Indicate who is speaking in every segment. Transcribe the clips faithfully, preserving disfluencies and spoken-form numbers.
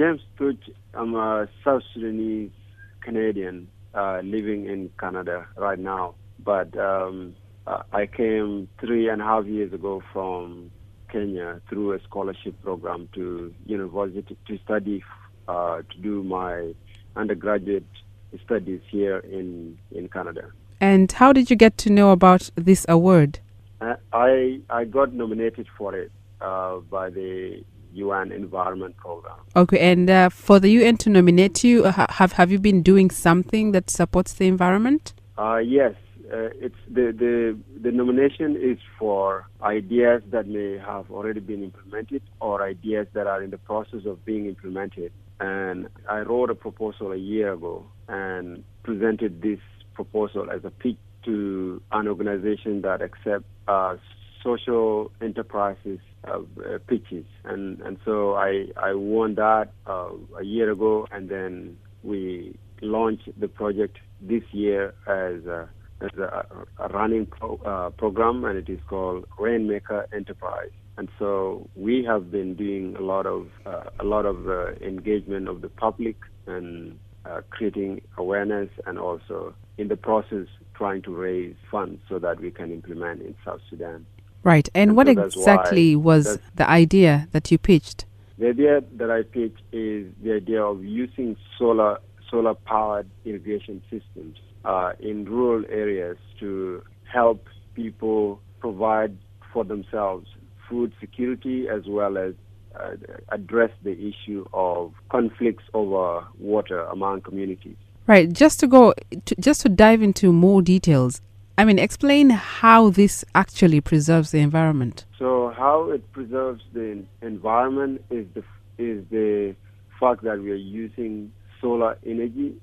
Speaker 1: James Tuch. I'm a South Sudanese Canadian uh, living in Canada right now. But um, I came three and a half years ago from Kenya through a scholarship program to university to study, uh, to do my undergraduate studies here in, in Canada.
Speaker 2: And how did you get to know about this award?
Speaker 1: Uh, I I got nominated for it uh, by the U N Environment Program.
Speaker 2: Okay, and uh, for the U N to nominate you, uh, have have you been doing something that supports the environment?
Speaker 1: Uh, yes, uh, it's the, the the nomination is for ideas that may have already been implemented or ideas that are in the process of being implemented. And I wrote a proposal a year ago and presented this proposal as a pitch to an organization that accepts uh, social enterprises uh, uh, pitches. And, and so I, I won that uh, a year ago, and then we launched the project this year as a, as a, a running pro, uh, program, and it is called Rainmaker Enterprise. And so we have been doing a lot of uh, a lot of uh, engagement of the public and uh, creating awareness, and also in the process trying to raise funds so that we can implement in South Sudan.
Speaker 2: Right. And, and what so exactly was the idea that you pitched?
Speaker 1: The idea that I pitched is the idea of using solar solar powered irrigation systems uh, in rural areas to help people provide for themselves food security, as well as uh, address the issue of conflicts over water among communities.
Speaker 2: Right. Just to go, to, just to dive into more details, I mean, explain how this actually preserves the environment.
Speaker 1: So how it preserves the environment is the is the fact that we are using solar energy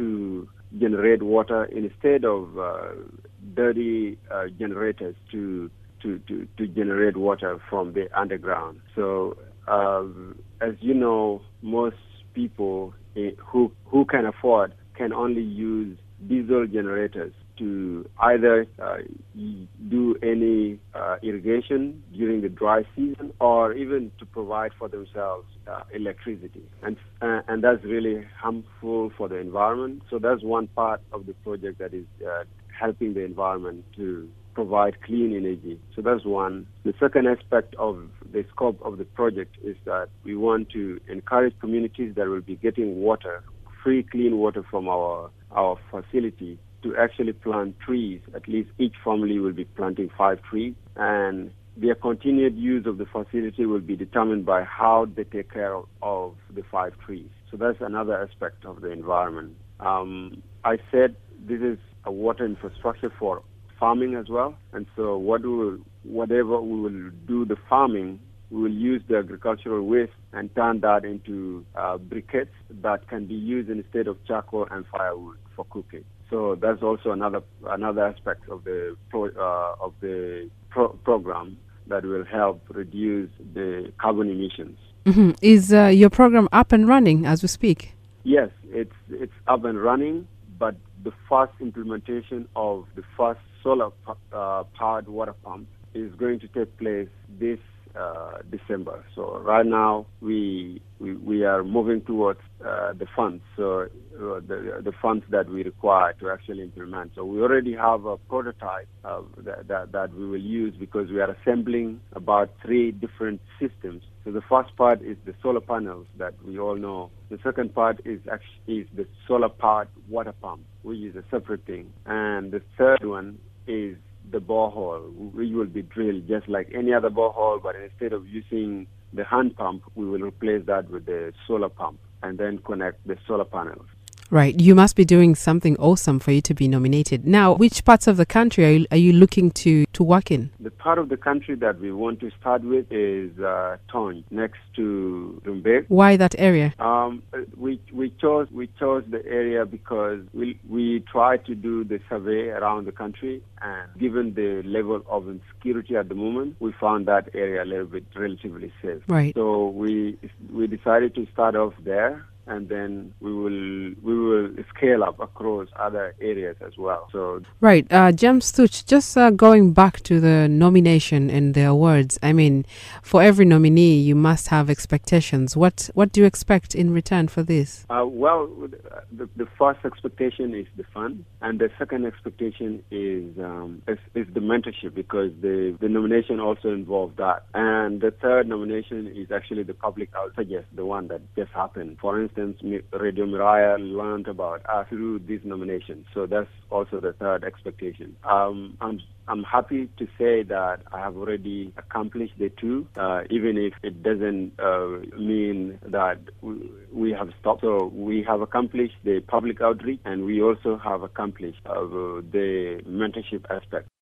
Speaker 1: to generate water instead of uh, dirty uh, generators to To, to, to generate water from the underground. So, uh, as you know, most people who who can afford can only use diesel generators to either uh, do any uh, irrigation during the dry season, or even to provide for themselves uh, electricity. And uh, and that's really harmful for the environment. So that's one part of the project that is uh, helping the environment to provide clean energy. So that's one. The second aspect of the scope of the project is that we want to encourage communities that will be getting water, free, clean water from our our facility, to actually plant trees. At least each family will be planting five trees, and their continued use of the facility will be determined by how they take care of, of the five trees. So that's another aspect of the environment. Um, I said this is a water infrastructure for farming as well, and so what we will, whatever we will do the farming, we will use the agricultural waste and turn that into uh, briquettes that can be used instead of charcoal and firewood for cooking. So that's also another another aspect of the pro, uh, of the pro- program that will help reduce the carbon emissions.
Speaker 2: Mm-hmm. Is uh, your program up and running as we speak?
Speaker 1: Yes, it's it's up and running, but the first implementation of the first solar uh, powered water pump is going to take place this uh, December. So right now we we, we are moving towards uh, the funds, so uh, the the funds that we require to actually implement. So we already have a prototype uh, that, that that we will use, because we are assembling about three different systems. So the first part is the solar panels that we all know. The second part is actually is the solar powered water pump, which is a separate thing. And the third one is the borehole, which will be drilled just like any other borehole, but instead of using the hand pump, we will replace that with the solar pump and then connect the solar panels.
Speaker 2: Right. You must be doing something awesome for you to be nominated. Now, which parts of the country are you, are you looking to, to work in?
Speaker 1: The part of the country that we want to start with is uh, Tonj, next to Rumbek.
Speaker 2: Why that area?
Speaker 1: Um, we we chose we chose the area because we we tried to do the survey around the country, and given the level of insecurity at the moment, we found that area a little bit relatively safe.
Speaker 2: Right.
Speaker 1: So we we decided to start off there. and then we will we will scale up across other areas as well. So
Speaker 2: right, uh, James Tuch, just uh, going back to the nomination and the awards. I mean, for every nominee, you must have expectations. What what do you expect in return for this?
Speaker 1: Uh, well, the, the first expectation is the fund, and the second expectation is um, is, is the mentorship, because the, the nomination also involved that. And the third nomination is actually the public outrage, the one that just happened. For instance, Radio Miraya learned about us through this nomination, so that's also the third expectation. Um, I'm I'm happy to say that I have already accomplished the two, uh, even if it doesn't uh, mean that we, we have stopped. So we have accomplished the public outreach, and we also have accomplished uh, the mentorship aspect.